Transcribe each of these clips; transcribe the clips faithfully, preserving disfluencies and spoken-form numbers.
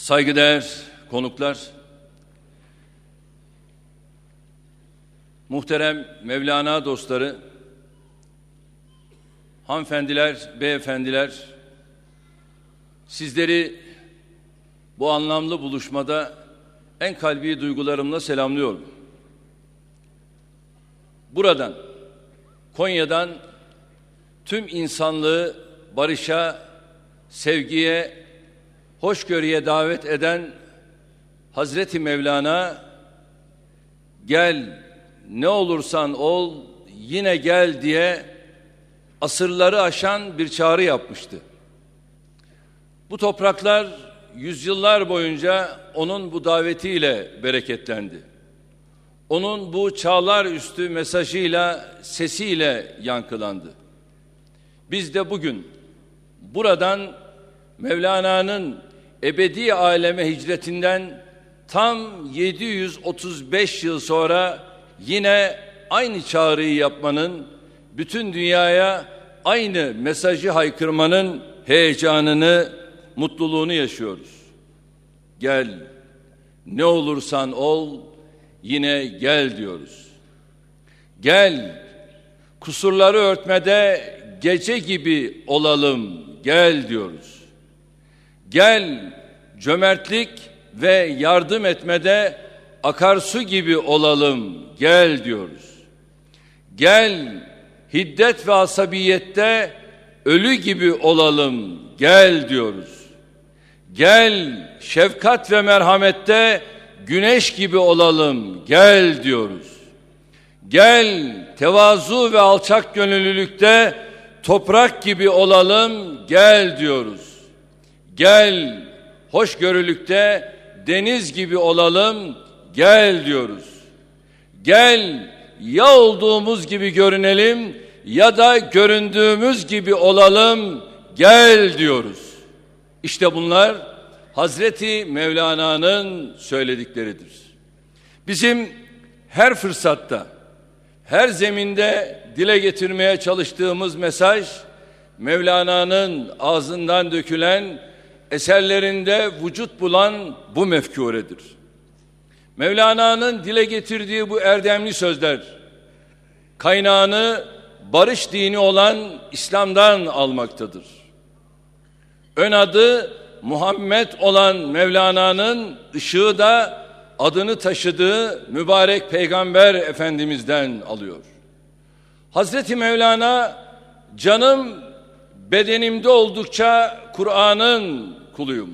Saygıdeğer konuklar, muhterem Mevlana dostları, hanımefendiler, beyefendiler, sizleri bu anlamlı buluşmada en kalbi duygularımla selamlıyorum. Buradan, Konya'dan tüm insanlığı barışa, sevgiye, hoşgörüye davet eden Hazreti Mevlana, gel ne olursan ol yine gel diye asırları aşan bir çağrı yapmıştı. Bu topraklar yüzyıllar boyunca onun bu davetiyle bereketlendi. Onun bu çağlar üstü mesajıyla, sesiyle yankılandı. Biz de bugün buradan Mevlana'nın ebedi aleme hicretinden tam yedi yüz otuz beş yıl sonra yine aynı çağrıyı yapmanın, bütün dünyaya aynı mesajı haykırmanın heyecanını, mutluluğunu yaşıyoruz. Gel, ne olursan ol, yine gel diyoruz. Gel, kusurları örtmede gece gibi olalım, gel diyoruz. Gel, cömertlik ve yardım etmede akarsu gibi olalım, gel diyoruz. Gel, hiddet ve asabiyette ölü gibi olalım, gel diyoruz. Gel, şefkat ve merhamette güneş gibi olalım, gel diyoruz. Gel, tevazu ve alçak gönüllülükte toprak gibi olalım, gel diyoruz. Gel, hoşgörülükte deniz gibi olalım, gel diyoruz. Gel, ya olduğumuz gibi görünelim ya da göründüğümüz gibi olalım, gel diyoruz. İşte bunlar Hazreti Mevlana'nın söyledikleridir. Bizim her fırsatta, her zeminde dile getirmeye çalıştığımız mesaj, Mevlana'nın ağzından dökülen, eserlerinde vücut bulan bu mefkuredir. Mevlana'nın dile getirdiği bu erdemli sözler, kaynağını barış dini olan İslam'dan almaktadır. Ön adı Muhammed olan Mevlana'nın ışığı da adını taşıdığı mübarek Peygamber Efendimiz'den alıyor. Hazreti Mevlana, canım bedenimde oldukça Kur'an'ın kuluyum.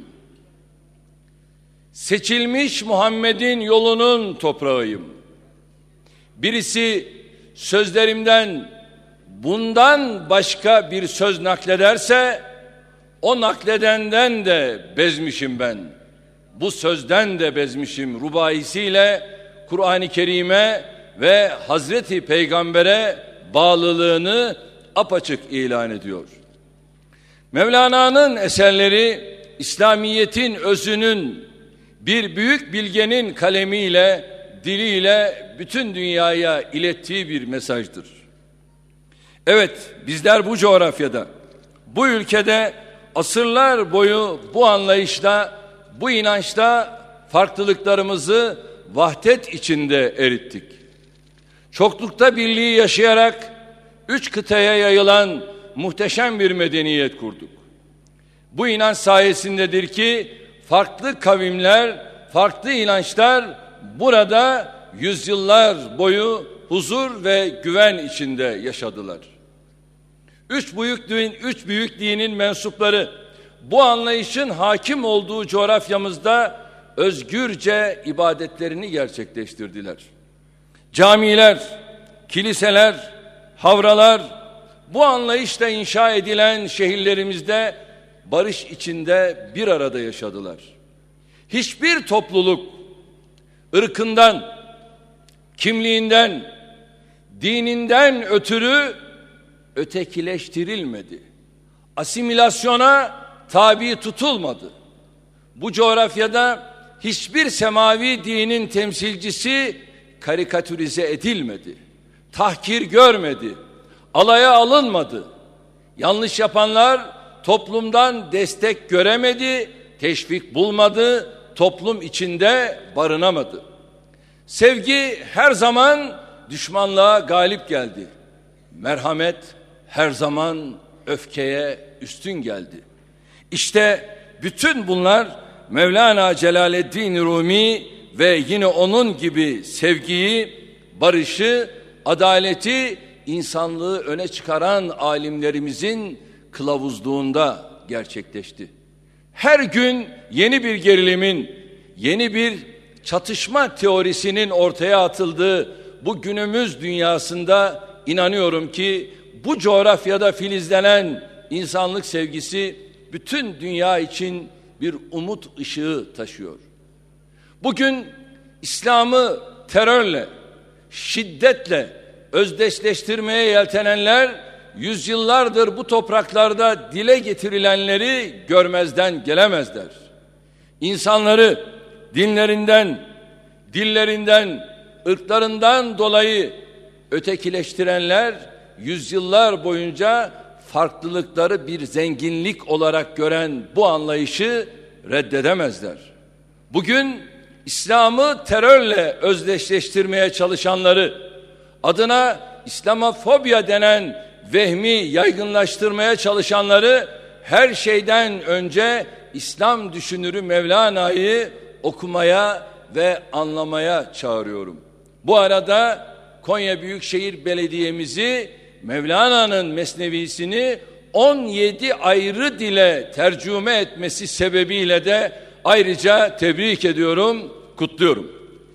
Seçilmiş Muhammed'in yolunun toprağıyım. Birisi sözlerimden bundan başka bir söz naklederse, o nakledenden de bezmişim ben. Bu sözden de bezmişim rubaisiyle Kur'an-ı Kerim'e ve Hazreti Peygamber'e bağlılığını apaçık ilan ediyor. Mevlana'nın eserleri İslamiyet'in özünün bir büyük bilgenin kalemiyle, diliyle bütün dünyaya ilettiği bir mesajdır. Evet, bizler bu coğrafyada, bu ülkede asırlar boyu bu anlayışla, bu inançla farklılıklarımızı vahdet içinde erittik. Çoklukta birliği yaşayarak üç kıtaya yayılan muhteşem bir medeniyet kurduk. Bu inanç sayesindedir ki farklı kavimler, farklı inançlar burada yüzyıllar boyu huzur ve güven içinde yaşadılar. Üç büyük din, üç büyük dinin mensupları bu anlayışın hakim olduğu coğrafyamızda özgürce ibadetlerini gerçekleştirdiler. Camiler, kiliseler, havralar, bu anlayışla inşa edilen şehirlerimizde barış içinde bir arada yaşadılar. Hiçbir topluluk ırkından, kimliğinden, dininden ötürü ötekileştirilmedi. Asimilasyona tabi tutulmadı. Bu coğrafyada hiçbir semavi dinin temsilcisi karikatürize edilmedi. Tahkir görmedi. Alaya alınmadı. Yanlış yapanlar toplumdan destek göremedi teşvik bulmadı, toplum içinde barınamadı. Sevgi her zaman düşmanlığa galip geldi. Merhamet her zaman öfkeye üstün geldi. İşte bütün bunlar Mevlana Celaleddin Rumi ve yine onun gibi sevgiyi, barışı, adaleti, insanlığı öne çıkaran alimlerimizin kılavuzluğunda gerçekleşti. Her gün yeni bir gerilimin, yeni bir çatışma teorisinin ortaya atıldığı bu günümüz dünyasında inanıyorum ki bu coğrafyada filizlenen insanlık sevgisi bütün dünya için bir umut ışığı taşıyor. Bugün İslam'ı terörle, şiddetle özdeşleştirmeye yeltenenler yüzyıllardır bu topraklarda dile getirilenleri görmezden gelemezler. İnsanları dinlerinden, dillerinden, ırklarından dolayı ötekileştirenler yüzyıllar boyunca farklılıkları bir zenginlik olarak gören bu anlayışı reddedemezler. Bugün İslam'ı terörle özdeşleştirmeye çalışanları, adına İslamofobya denen vehmi yaygınlaştırmaya çalışanları her şeyden önce İslam düşünürü Mevlana'yı okumaya ve anlamaya çağırıyorum. Bu arada Konya Büyükşehir Belediye'mizi Mevlana'nın mesnevisini on yedi ayrı dile tercüme etmesi sebebiyle de ayrıca tebrik ediyorum, kutluyorum.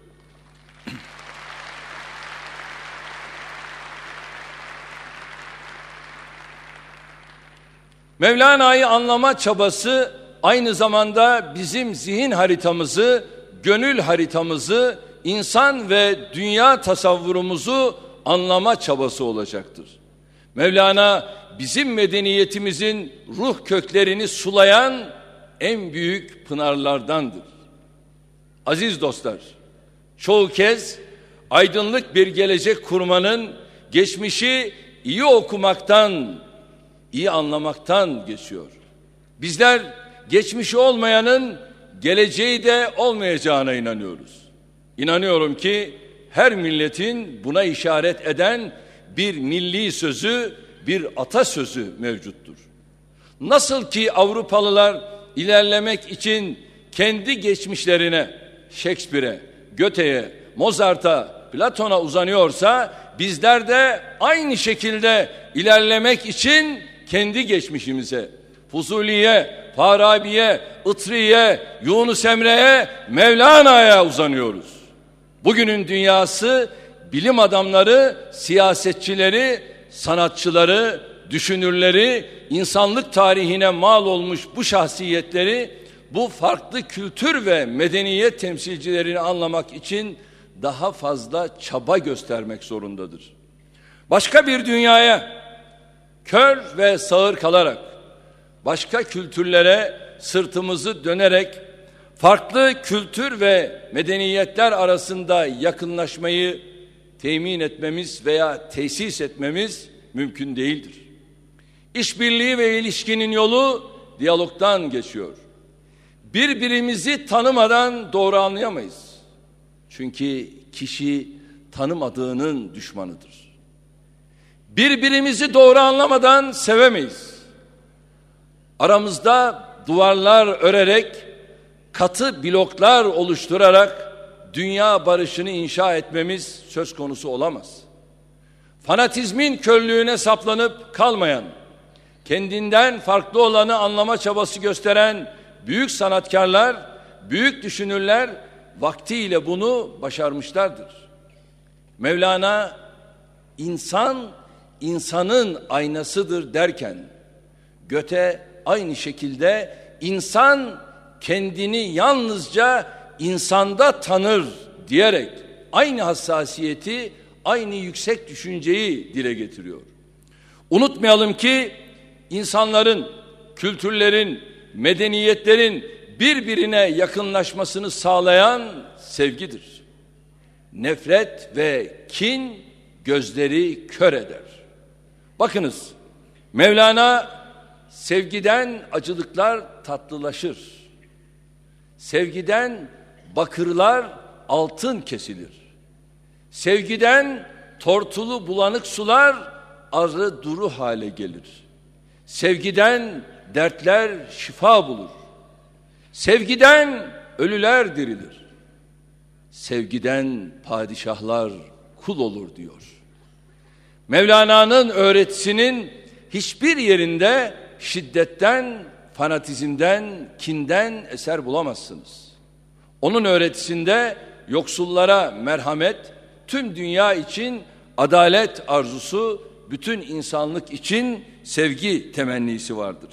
Mevlana'yı anlama çabası aynı zamanda bizim zihin haritamızı, gönül haritamızı, insan ve dünya tasavvurumuzu anlama çabası olacaktır. Mevlana bizim medeniyetimizin ruh köklerini sulayan en büyük pınarlardandır. Aziz dostlar, çoğu kez aydınlık bir gelecek kurmanın geçmişi iyi okumaktan, iyi anlamaktan geçiyor. Bizler geçmişi olmayanın geleceği de olmayacağına inanıyoruz. İnanıyorum ki her milletin buna işaret eden bir milli sözü, bir atasözü mevcuttur. Nasıl ki Avrupalılar ilerlemek için kendi geçmişlerine, Shakespeare'e, Goethe'ye, Mozart'a, Platon'a uzanıyorsa bizler de aynı şekilde ilerlemek için kendi geçmişimize, Fuzuli'ye, Farabi'ye, Itri'ye, Yunus Emre'ye, Mevlana'ya uzanıyoruz. Bugünün dünyası bilim adamları, siyasetçileri, sanatçıları, düşünürleri, insanlık tarihine mal olmuş bu şahsiyetleri, bu farklı kültür ve medeniyet temsilcilerini anlamak için daha fazla çaba göstermek zorundadır. Başka bir dünyaya kör ve sağır kalarak, başka kültürlere sırtımızı dönerek, farklı kültür ve medeniyetler arasında yakınlaşmayı temin etmemiz veya tesis etmemiz mümkün değildir. İşbirliği ve ilişkinin yolu diyalogdan geçiyor. Birbirimizi tanımadan doğru anlayamayız. Çünkü kişi tanımadığının düşmanıdır. Birbirimizi doğru anlamadan sevemeyiz. Aramızda duvarlar örerek, katı bloklar oluşturarak dünya barışını inşa etmemiz söz konusu olamaz. Fanatizmin körlüğüne saplanıp kalmayan, kendinden farklı olanı anlama çabası gösteren büyük sanatkarlar, büyük düşünürler vaktiyle bunu başarmışlardır. Mevlana insan insanın aynasıdır derken, Goethe aynı şekilde insan kendini yalnızca insanda tanır diyerek aynı hassasiyeti, aynı yüksek düşünceyi dile getiriyor. Unutmayalım ki insanların, kültürlerin, medeniyetlerin birbirine yakınlaşmasını sağlayan sevgidir. Nefret ve kin gözleri kör eder. Bakınız, Mevlana sevgiden acılıklar tatlılaşır Sevgiden bakırlar altın kesilir. Sevgiden tortulu bulanık sular arı duru hale gelir. Sevgiden dertler şifa bulur. Sevgiden ölüler dirilir. Sevgiden padişahlar kul olur diyor. Mevlana'nın öğretisinin hiçbir yerinde şiddetten, fanatizmden, kinden eser bulamazsınız. Onun öğretisinde yoksullara merhamet, tüm dünya için adalet arzusu, bütün insanlık için sevgi temennisi vardır.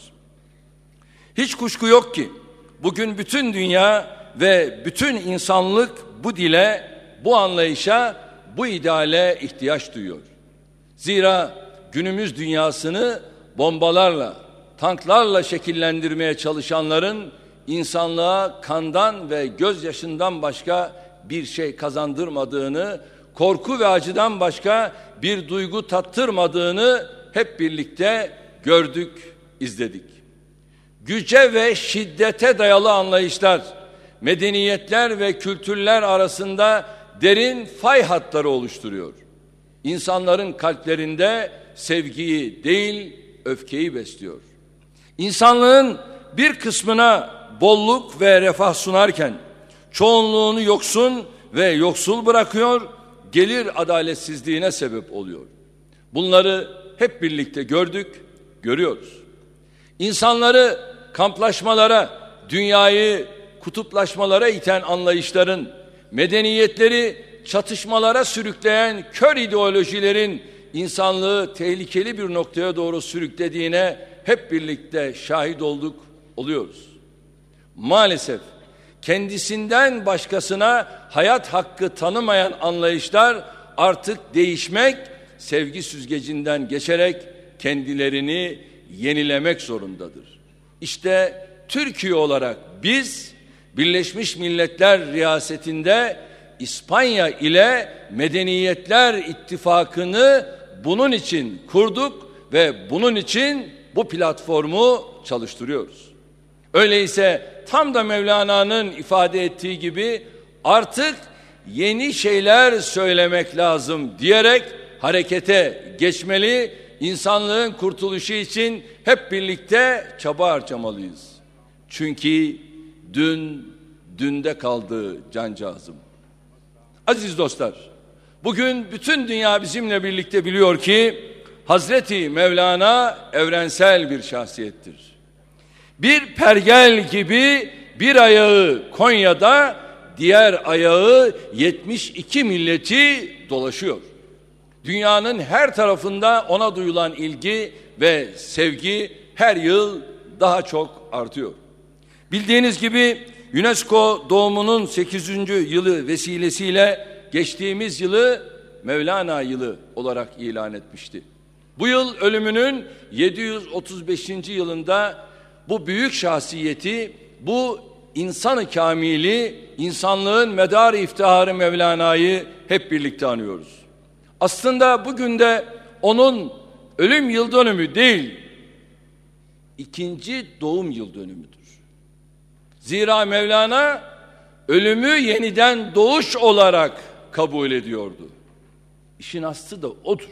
Hiç kuşku yok ki bugün bütün dünya ve bütün insanlık bu dile, bu anlayışa, bu ideale ihtiyaç duyuyor. Zira günümüz dünyasını bombalarla, tanklarla şekillendirmeye çalışanların insanlığa kandan ve gözyaşından başka bir şey kazandırmadığını, korku ve acıdan başka bir duygu tattırmadığını hep birlikte gördük, izledik. Güce ve şiddete dayalı anlayışlar, medeniyetler ve kültürler arasında derin fay hatları oluşturuyor. İnsanların kalplerinde sevgiyi değil, öfkeyi besliyor. İnsanlığın bir kısmına bolluk ve refah sunarken çoğunluğunu yoksun ve yoksul bırakıyor, gelir adaletsizliğine sebep oluyor. Bunları hep birlikte gördük, görüyoruz. İnsanları kamplaşmalara, dünyayı kutuplaşmalara iten anlayışların, medeniyetleri çatışmalara sürükleyen kör ideolojilerin insanlığı tehlikeli bir noktaya doğru sürüklediğine hep birlikte şahit olduk, oluyoruz. Maalesef kendisinden başkasına hayat hakkı tanımayan anlayışlar artık değişmek, sevgi süzgecinden geçerek kendilerini yenilemek zorundadır. İşte Türkiye olarak biz Birleşmiş Milletler riyasetinde İspanya ile Medeniyetler İttifakı'nı bunun için kurduk ve bunun için bu platformu çalıştırıyoruz. Öyleyse tam da Mevlana'nın ifade ettiği gibi artık yeni şeyler söylemek lazım diyerek harekete geçmeli, insanlığın kurtuluşu için hep birlikte çaba harcamalıyız. Çünkü dün dünde kaldı cancağızım. Aziz dostlar, bugün bütün dünya bizimle birlikte biliyor ki Hazreti Mevlana evrensel bir şahsiyettir. Bir pergel gibi bir ayağı Konya'da, diğer ayağı yetmiş iki milleti dolaşıyor. Dünyanın her tarafında ona duyulan ilgi ve sevgi her yıl daha çok artıyor. Bildiğiniz gibi UNESCO doğumunun sekizinci yılı vesilesiyle geçtiğimiz yılı Mevlana yılı olarak ilan etmişti. Bu yıl ölümünün yedi yüz otuz beşinci yılında bu büyük şahsiyeti, bu insanı kamili, insanlığın medarı iftiharı Mevlana'yı hep birlikte anıyoruz. Aslında bugün de onun ölüm yıl dönümü değil, ikinci doğum yıl dönümüdür. Zira Mevlana ölümü yeniden doğuş olarak kabul ediyordu. İşin aslı da odur.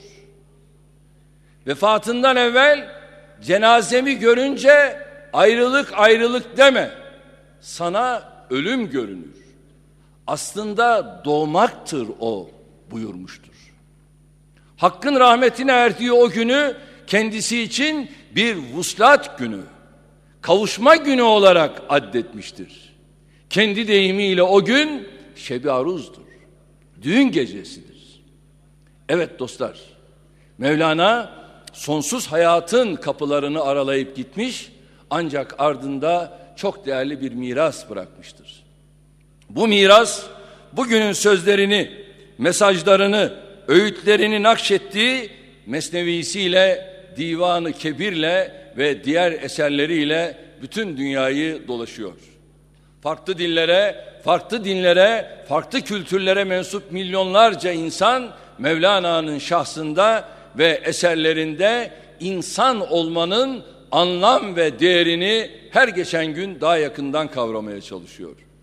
Vefatından evvel cenazemi görünce ayrılık ayrılık deme, sana ölüm görünür. Aslında doğmaktır o buyurmuştur. Hakkın rahmetine erdiği o günü kendisi için bir vuslat günü, kavuşma günü olarak addetmiştir. Kendi deyimiyle o gün şebi aruzdur, düğün gecesidir. Evet dostlar, Mevlana sonsuz hayatın kapılarını aralayıp gitmiş, ancak ardında çok değerli bir miras bırakmıştır. Bu miras bugünün sözlerini, mesajlarını, öğütlerini nakşettiği Mesnevisiyle, Divan-ı Kebir'le ve diğer eserleriyle bütün dünyayı dolaşıyor. Farklı dillere, farklı dinlere, farklı kültürlere mensup milyonlarca insan Mevlana'nın şahsında ve eserlerinde insan olmanın anlam ve değerini her geçen gün daha yakından kavramaya çalışıyor.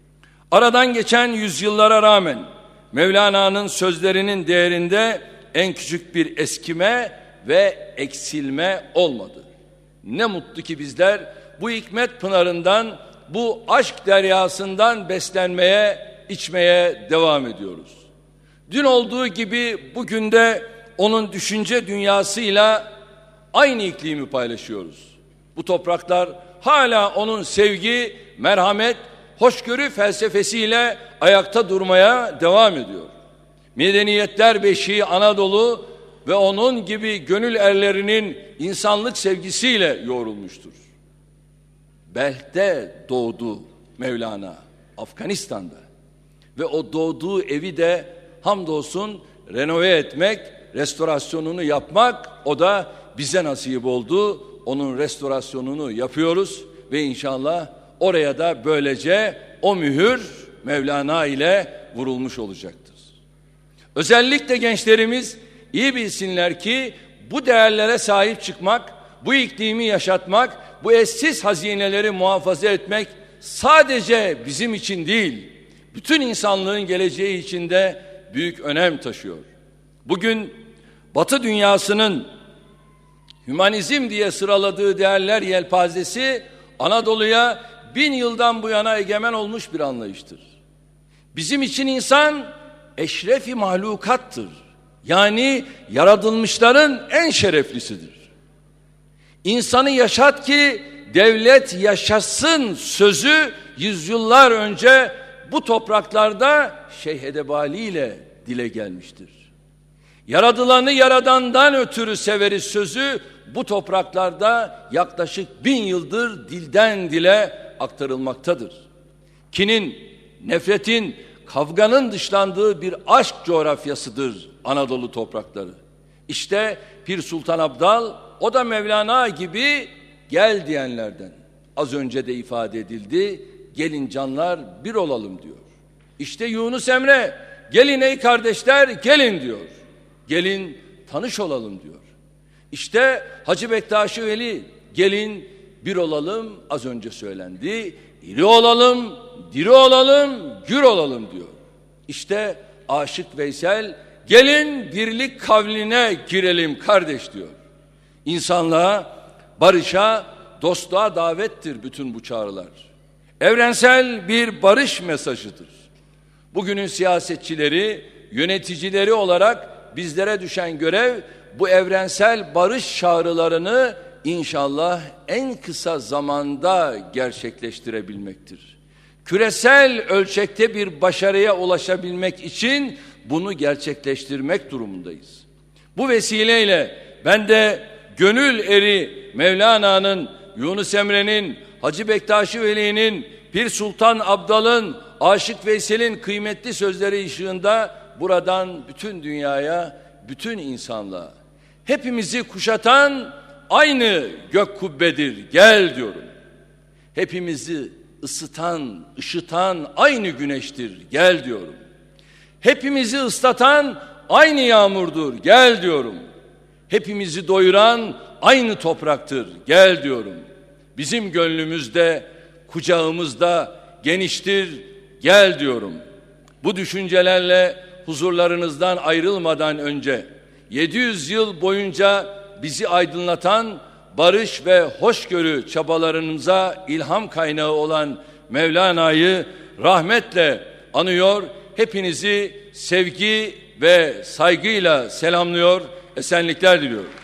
Aradan geçen yüzyıllara rağmen Mevlana'nın sözlerinin değerinde en küçük bir eskime ve eksilme olmadı. Ne mutlu ki bizler bu hikmet pınarından, bu aşk deryasından beslenmeye, içmeye devam ediyoruz. Dün olduğu gibi bugün de onun düşünce dünyasıyla aynı iklimi paylaşıyoruz. Bu topraklar hala onun sevgi, merhamet, hoşgörü felsefesiyle ayakta durmaya devam ediyor. Medeniyetler beşiği Anadolu ve onun gibi gönül erlerinin insanlık sevgisiyle yoğrulmuştur. Belh'te doğdu Mevlana, Afganistan'da. Ve o doğduğu evi de hamdolsun renove etmek, restorasyonunu yapmak, o da bize nasip oldu. Onun restorasyonunu yapıyoruz ve inşallah oraya da böylece o mühür Mevlana ile vurulmuş olacaktır. Özellikle gençlerimiz iyi bilsinler ki bu değerlere sahip çıkmak, bu iklimi yaşatmak, bu eşsiz hazineleri muhafaza etmek sadece bizim için değil, bütün insanlığın geleceği için de büyük önem taşıyor. Bugün Batı dünyasının hümanizm diye sıraladığı değerler yelpazesi Anadolu'ya bin yıldan bu yana egemen olmuş bir anlayıştır. Bizim için insan eşrefi mahlukattır. Yani yaratılmışların en şereflisidir. İnsanı yaşat ki devlet yaşasın sözü yüzyıllar önce bu topraklarda Şeyh Edebali ile dile gelmiştir. Yaradılanı yaradandan ötürü severiz sözü bu topraklarda yaklaşık bin yıldır dilden dile aktarılmaktadır. Kinin, nefretin, kavganın dışlandığı bir aşk coğrafyasıdır Anadolu toprakları. İşte Pir Sultan Abdal, o da Mevlana gibi gel diyenlerden. Az önce de ifade edildi, gelin canlar bir olalım diyor. İşte Yunus Emre, gelin ey kardeşler gelin diyor. Gelin tanış olalım diyor. İşte Hacı Bektaş-ı Veli, gelin bir olalım, az önce söylendi. İri olalım, diri olalım, gür olalım diyor. İşte Aşık Veysel, gelin birlik kavline girelim kardeş diyor. İnsanlığa, barışa, dostluğa davettir bütün bu çağrılar. Evrensel bir barış mesajıdır. Bugünün siyasetçileri, yöneticileri olarak bizlere düşen görev bu evrensel barış çağrılarını İnşallah en kısa zamanda gerçekleştirebilmektir. Küresel ölçekte bir başarıya ulaşabilmek için bunu gerçekleştirmek durumundayız. Bu vesileyle ben de gönül eri Mevlana'nın, Yunus Emre'nin, Hacı Bektaş-ı Veli'nin, Pir Sultan Abdal'ın, Aşık Veysel'in kıymetli sözleri ışığında buradan bütün dünyaya, bütün insanlığa, hepimizi kuşatan aynı gök kubbedir, gel diyorum. Hepimizi ısıtan, ışıtan aynı güneştir, gel diyorum. Hepimizi ıslatan aynı yağmurdur, gel diyorum. Hepimizi doyuran aynı topraktır, gel diyorum. Bizim gönlümüzde, kucağımızda geniştir, gel diyorum. Bu düşüncelerle huzurlarınızdan ayrılmadan önce yedi yüz yıl boyunca bizi aydınlatan, barış ve hoşgörü çabalarımıza ilham kaynağı olan Mevlana'yı rahmetle anıyor, hepinizi sevgi ve saygıyla selamlıyor, esenlikler diliyorum.